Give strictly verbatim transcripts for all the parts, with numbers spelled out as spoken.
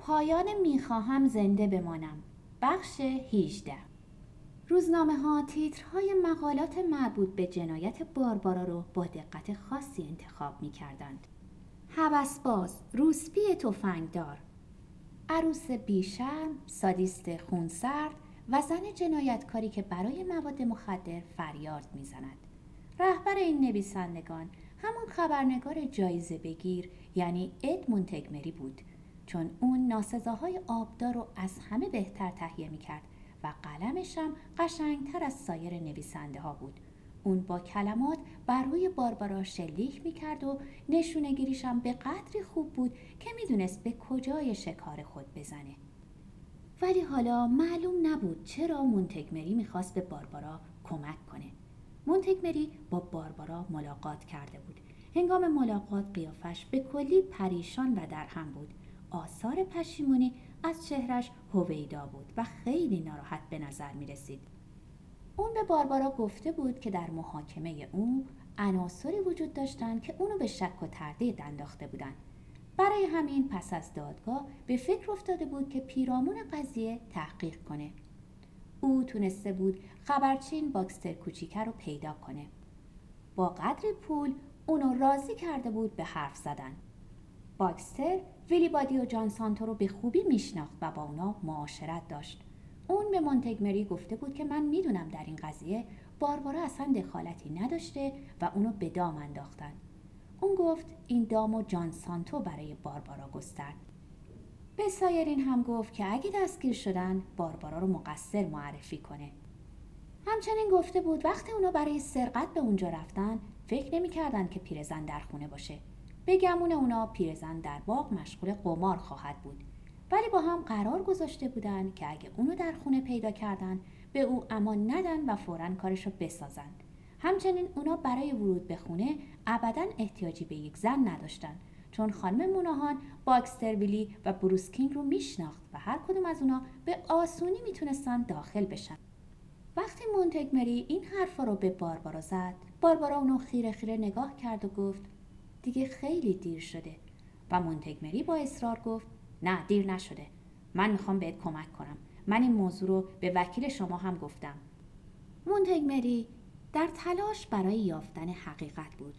پایان میخواهم زنده بمانم، بخش هجده. روزنامه ها تیترهای مقالات مربوط به جنایت باربارا رو با دقت خاصی انتخاب می کردند. هوسباز، روسپی تفنگدار، عروس بیشرم، سادیست خونسرد و زن جنایتکاری که برای مواد مخدر فریاد می زند. رهبر این نویسندگان همون خبرنگار جایزه بگیر یعنی اد مونتگمری بود، چون اون ناسزاهای آبدار رو از همه بهتر تهیه می کرد و قلمش هم قشنگتر از سایر نویسنده ها بود. اون با کلمات بر روی باربارا شلیک می کرد و نشونگیریش هم به قدری خوب بود که می دونست به کجای شکار خود بزنه. ولی حالا معلوم نبود چرا مونتگمری می خواست به باربارا کمک کنه. مونتگمری با باربارا ملاقات کرده بود. هنگام ملاقات قیافش به کلی پریشان و درهم بود. آثار پشیمونی از چهرش هویدا بود و خیلی ناراحت به نظر می رسید. اون به باربارا گفته بود که در محاکمه اون عناصری وجود داشتند که اونو به شک و تردید انداخته بودند. برای همین پس از دادگاه به فکر افتاده بود که پیرامون قضیه تحقیق کنه. او تونسته بود خبرچین باکستر کوچیکه رو پیدا کنه. با قدر پول اونو راضی کرده بود به حرف زدن. باکستر ویلی بادی و جان سانتو رو به خوبی میشناخت و با اونا معاشرت داشت. اون به مونتگمری گفته بود که من میدونم در این قضیه باربارا اصلا دخالتی نداشته و اونو به دام انداختن. اون گفت این دامو جان سانتو برای باربارا گسترد. به سایرین هم گفت که اگه دستگیر شدن باربارا رو مقصر معرفی کنه. همچنین گفته بود وقتی اونا برای سرقت به اونجا رفتن فکر نمی کردن که پیرزن در خونه باشه. به گمون اونا پیرزن در باغ مشغول قمار خواهد بود. ولی با هم قرار گذاشته بودن که اگه اونو در خونه پیدا کردن به او امان ندن و فوراً کارشو بسازن. همچنین اونا برای ورود به خونه ابداً احتیاجی به یک زن نداشتن، چون خانم موناهان باکستر ویلی و بروس کینگ رو میشناخت و هر کدوم از اونا به آسونی میتونستن داخل بشن. وقتی مونتگمری این حرفا رو به باربارا زد، باربارا اونو خیره خیره نگاه کرد و گفت دیگه خیلی دیر شده و مونتگمری با اصرار گفت نه دیر نشده. من میخوام بهت کمک کنم. من این موضوع رو به وکیل شما هم گفتم. مونتگمری در تلاش برای یافتن حقیقت بود.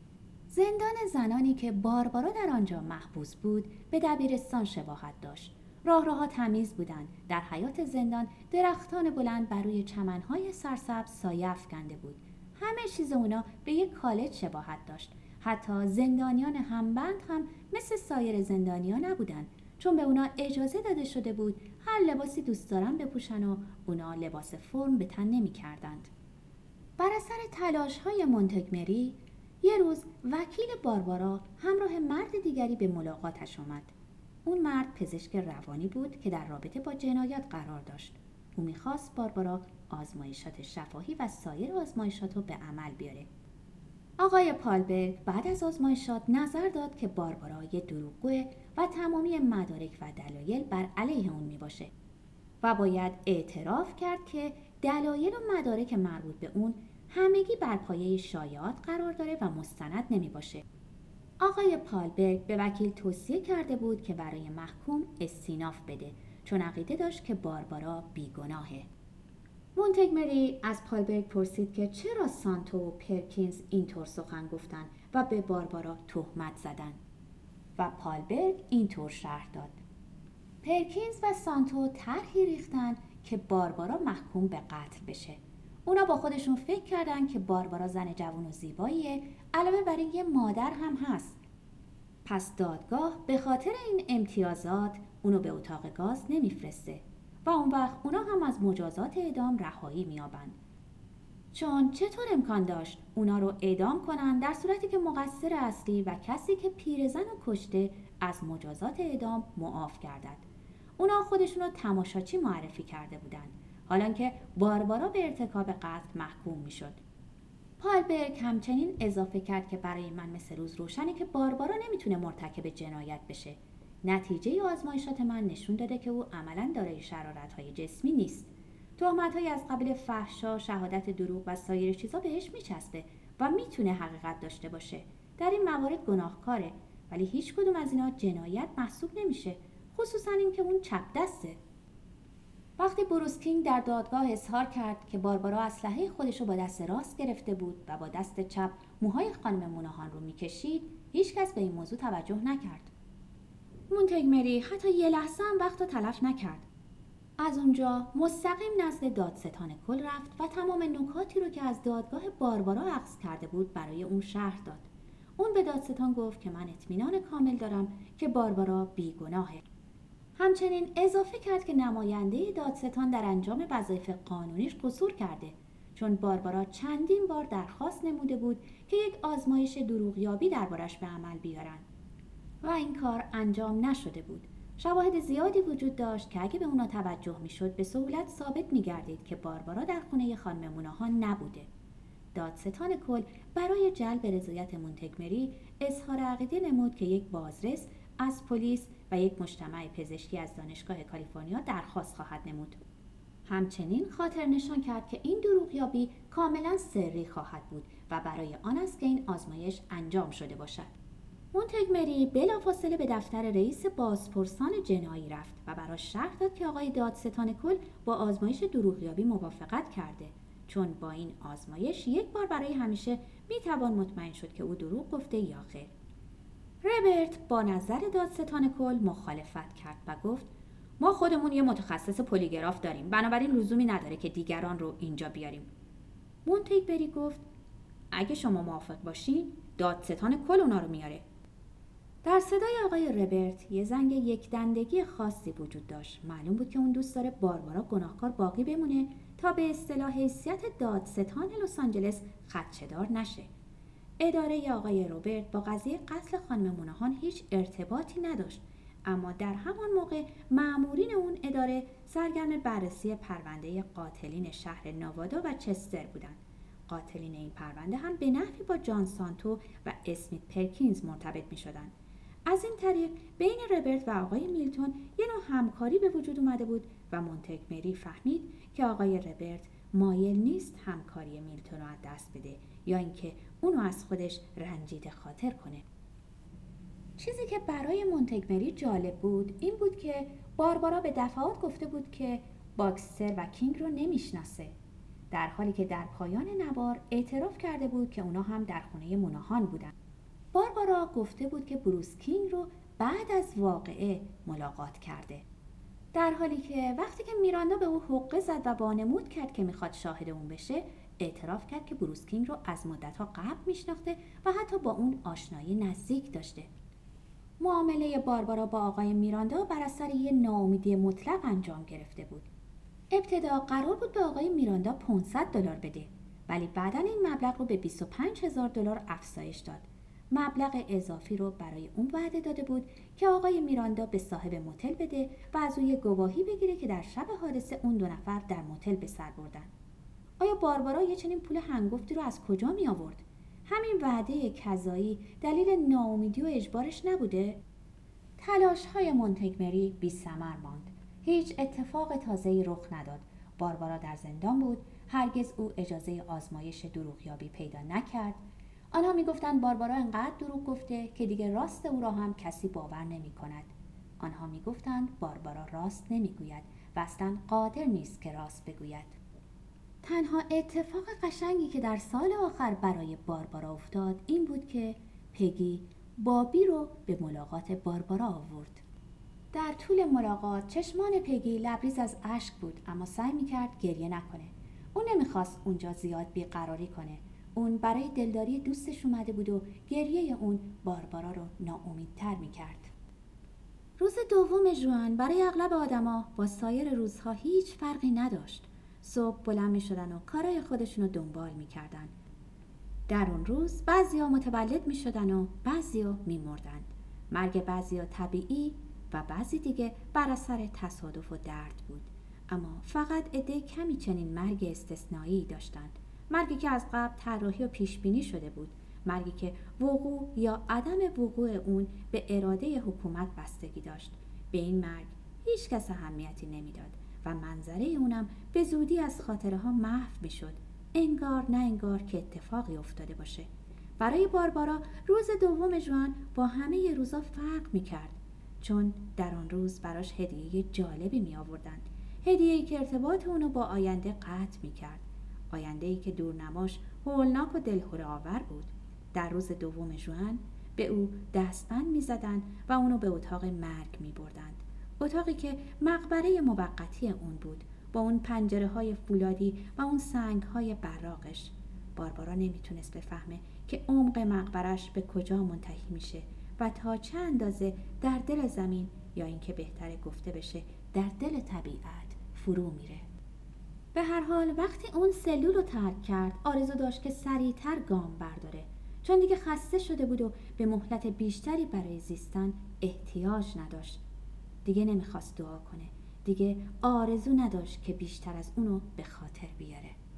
زندان زنانی که باربارا در آنجا محبوس بود به دبیرستان شباهت داشت. راهروها تمیز بودند. در حیاط زندان درختان بلند بر روی چمنهای سرسبز سایه افکنده بود. همه چیز اونا به یک کالج شباهت داشت. حتی زندانیان همبند هم مثل سایر زندانیان نبودند، چون به اونا اجازه داده شده بود هر لباسی دوست دارن بپوشن و اونا لباس فرم به تن نمی کردند. بر اثر تلاش‌های مونتگمری یه روز وکیل باربارا همراه مرد دیگری به ملاقاتش آمد. اون مرد پزشک روانی بود که در رابطه با جنایات قرار داشت. او می‌خواست باربارا آزمایشات شفاهی و سایر آزمایشات رو به عمل بیاره. آقای پالبرگ بعد از آزمایشات نظر داد که باربارا یه دروغگوه و تمامی مدارک و دلایل بر علیه اون میباشه و باید اعتراف کرد که دلایل و مدارک مربوط به اون همگی بر پایه شایعات قرار داره و مستند نمی باشه. آقای پالبرگ به وکیل توصیه کرده بود که برای محکوم استیناف بده، چون عقیده داشت که باربارا بیگناهه. مونتگمری از پالبرگ پرسید که چرا سانتو و پرکینز اینطور سخن گفتن و به باربارا تهمت زدن و پالبرگ اینطور شرح داد. پرکینز و سانتو طرحی ریختن که باربارا محکوم به قتل بشه. اونا با خودشون فکر کردن که باربارا زن جوان و زیباییه، علاوه بر این یه مادر هم هست. پس دادگاه به خاطر این امتیازات اونو به اتاق گاز نمیفرسته و اون وقت اونا هم از مجازات اعدام رهایی میابن. چون چطور امکان داشت اونا رو اعدام کنن در صورتی که مقصر اصلی و کسی که پیرزن و کشته از مجازات اعدام معاف گردد؟ اونا خودشون رو تماشاچی معرفی کرده بودن، حالان که باربارا به ارتکاب قتل محکوم میشد. پالبرگ همچنین اضافه کرد که برای من مثل روز روشنه که باربارا نمیتونه مرتکب جنایت بشه. نتیجه آزمایشات من نشون داده که او عملاً دارای شرارت‌های جسمی نیست. تهمت‌های از قبیل فحشا، شهادت دروغ و سایر چیزا بهش میچسبه و میتونه حقیقت داشته باشه. در این موارد گناهکاره، ولی هیچ کدوم از اینا جنایت محسوب نمیشه. خصوصا اینکه اون چپ دسته. وقتی بروس کینگ در دادگاه اظهار کرد که باربارا اسلحه خودش رو با دست راست گرفته بود و با دست چپ موهای خانم موناهان رو میکشید، هیچکس به این موضوع توجه نکرد. مونتگمری حتی یه لحظه هم وقت رو تلف نکرد. از اونجا مستقیم نزد دادستان کل رفت و تمام نکاتی رو که از دادگاه باربارا اخذ کرده بود برای اون شرح داد. اون به دادستان گفت که من اطمینان کامل دارم که باربارا بیگناهه. همچنین اضافه کرد که نماینده دادستان در انجام وظایف قانونیش قصور کرده، چون باربارا چندین بار درخواست نموده بود که یک آزمایش دروغیابی دربارش به عمل بیارن و این کار انجام نشده بود. شواهد زیادی وجود داشت که اگه به اونا توجه میشد به سهولت ثابت میگردید که باربارا در خونه خانم موناهان نبوده. دادستان کل برای جلب رضایت مونتگمری اظهار عقیده نمود که یک بازرس از پلیس و یک مجتمع پزشکی از دانشگاه کالیفرنیا درخواست خواهد نمود. همچنین خاطر نشان کرد که این دروغیابی کاملا سری خواهد بود و برای آن است که این آزمایش انجام شده باشد. مونتگمری بلافاصله به دفتر رئیس بازپرسان جنایی رفت و براش شرح داد که آقای دادستان کل با آزمایش دروغیابی موافقت کرده، چون با این آزمایش یک بار برای همیشه میتوان مطمئن شد که او دروغ گفته یا خیر. ربرت با نظر دادستان کل مخالفت کرد و گفت ما خودمون یه متخصص پلیگراف داریم، بنابراین لزومی نداره که دیگران رو اینجا بیاریم. مونتگمری گفت اگه شما موافق باشین دادستان کل اونا رو میاره. در صدای آقای ربرت یه زنگ یک دندگی خاصی وجود داشت. معلوم بود که اون دوست داره باربارا گناهکار باقی بمونه تا به اصطلاح حیثیت دادستان لس آنجلس خدشه‌دار نشه. اداره آقای ربرت با قضیه قتل خانم موناهان هیچ ارتباطی نداشت، اما در همان موقع مأمورین اون اداره سرگرم بررسی پرونده قاتلین شهر نوادا و چستر بودند. قاتلین این پرونده هم به نحوی با جان سانتو و اسمیت پرکینز مرتبط می شدن. از این طریق بین ربرت و آقای میلتون یه نوع همکاری به وجود اومده بود و مونتگمری فهمید که آقای ربرت مایل نیست همکاری میلتون رو از دست بده یا اینکه اونو از خودش رنجیده خاطر کنه. چیزی که برای مونتگمری جالب بود این بود که باربارا به دفعات گفته بود که باکستر و کینگ رو نمیشناسه، در حالی که در پایان نوار اعتراف کرده بود که اونا هم در خونه موناهان بودن. باربارا گفته بود که بروس کینگ رو بعد از واقعه ملاقات کرده، در حالی که وقتی که میراندا به او حقه زد و وانمود کرد که میخواد شاهد اون بشه، اعتراف کرد که بروس کینگ رو از مدت‌ها قبل میشناخته و حتی با اون آشنایی نزدیک داشته. معامله باربارا با آقای میراندا بر اثر یه ناامیدی مطلق انجام گرفته بود. ابتدا قرار بود به آقای میراندا پانصد دلار بده، ولی بعداً این مبلغ رو به بیست و پنج هزار دلار افزایش داد. مبلغ اضافی رو برای اون وعده داده بود که آقای میراندا به صاحب موتل بده و از او گواهی بگیره که در شب حادثه اون دو نفر در موتل به سر بردن. آیا باربارا یه چنین پول هنگفتی رو از کجا می آورد؟ همین وعده کذایی دلیل ناامیدی و اجبارش نبوده؟ تلاش‌های مونتگمری بی‌ثمر ماند. هیچ اتفاق تازه‌ای رخ نداد. باربارا در زندان بود. هرگز او اجازه آزمایش دروغیابی پیدا نکرد. آنها میگفتند باربارا انقدر دروغ گفته که دیگه راست او را هم کسی باور نمی کند. آنها میگفتند باربارا راست نمیگوید و اصلاً قادر نیست که راست بگوید. تنها اتفاق قشنگی که در سال آخر برای باربارا افتاد این بود که پگی بابی رو به ملاقات باربارا آورد. در طول ملاقات چشمان پگی لبریز از اشک بود، اما سعی میکرد گریه نکنه. اون نمیخواست اونجا زیاد بیقراری کنه. اون برای دلداری دوستش اومده بود و گریه اون باربارا رو ناامیدتر میکرد. روز دوم ژوئن برای اغلب آدما با سایر روزها هیچ فرقی نداشت. صبح بلند میشدن و کارهای خودشون رو دنبال میکردن. در اون روز بعضیا متولد میشدن و بعضیا میمردن. مرگ بعضیا طبیعی و بعضی دیگه بر اثر تصادف و درد بود. اما فقط عده کمی چنین مرگ استثنایی داشتند. مرگی که از قبل طراحی و پیش بینی شده بود. مرگی که وقوع یا عدم وقوع اون به اراده حکومت بستگی داشت. به این مرگ هیچ کس اهمیتی نمیداد و منظره اونم به زودی از خاطره ها محو میشد. انگار نه انگار که اتفاقی افتاده باشه. برای باربارا روز دوم ژوئن با همه روزا فرق میکرد. چون در آن روز براش هدیه جالبی می آوردن. هدیه‌ای که ارتباط اونو با آینده قطع می کرد. آینده‌ای که دورنماش هولناک و دلهره آور بود. در روز دوم ژوئن به او دستبند می زدن و اونو به اتاق مرگ می بردن. اتاقی که مقبره موقتی اون بود، با اون پنجره های فولادی و اون سنگ های براقش. باربارا نمیتونست بفهمه که عمق مقبرش به کجا منتهی میشه و تا چه اندازه در دل زمین، یا اینکه بهتره گفته بشه در دل طبیعت، فرو میره. به هر حال وقتی اون سلول رو ترک کرد، آرزو داشت که سریعتر گام برداره، چون دیگه خسته شده بود و به مهلت بیشتری برای زیستن احتیاج نداشت. دیگه نمیخواست دعا کنه، دیگه آرزو نداشت که بیشتر از اونو به خاطر بیاره.